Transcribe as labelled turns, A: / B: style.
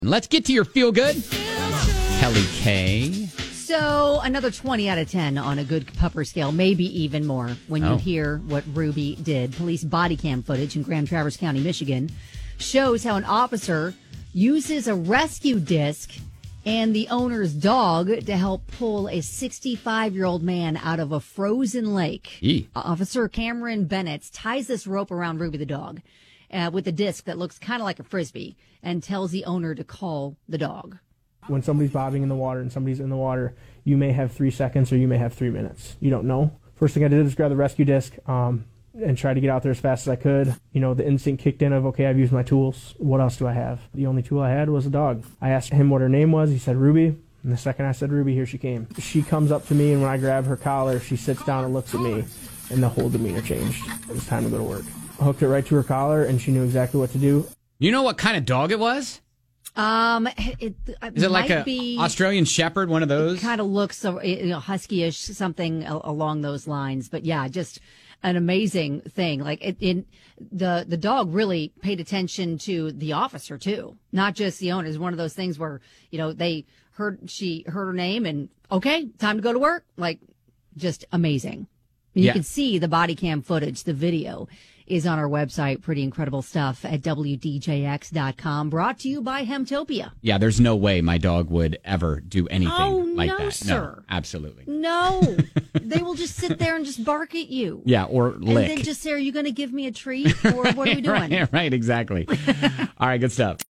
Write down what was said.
A: Let's get to your feel good. Kelly K.
B: So another 20 out of 10 on a good pupper scale, maybe even more when you hear what Ruby did. Police body cam footage in Grand Traverse County, Michigan, shows how an officer uses a rescue disc and the owner's dog to help pull a 65-year-old man out of a frozen lake. Officer Cameron Bennett ties this rope around Ruby the dog with a disc that looks kind of like a Frisbee and tells the owner to call the dog.
C: When somebody's bobbing in the water and somebody's in the water, you may have 3 seconds or you may have 3 minutes. You don't know. First thing I did is grab the rescue disc and try to get out there as fast as I could. You know, the instinct kicked in of, okay, I've used my tools. What else do I have? The only tool I had was a dog. I asked him what her name was. He said Ruby. And the second I said Ruby, here she came. She comes up to me, and when I grab her collar, she sits down and looks at me, and the whole demeanor changed. It was time to go to work. I hooked it right to her collar, and she knew exactly what to do.
A: You know what kind of dog it was?
B: Is
A: it like a Australian Shepherd, one of those?
B: It kind of looks husky-ish, something along those lines. But yeah, just an amazing thing. Like the dog really paid attention to the officer too, not just the owner. It's one of those things where she heard her name and okay, time to go to work. Like just amazing. You can see the body cam footage, the video is on our website. Pretty incredible stuff at WDJX.com. Brought to you by Hemtopia.
A: Yeah, there's no way my dog would ever do anything like that.
B: Sir.
A: No, absolutely.
B: No. They will just sit there and just bark at you.
A: Yeah, or lick.
B: And then just say, are you going to give me a treat? Or what are we doing?
A: Right, exactly. All right, good stuff.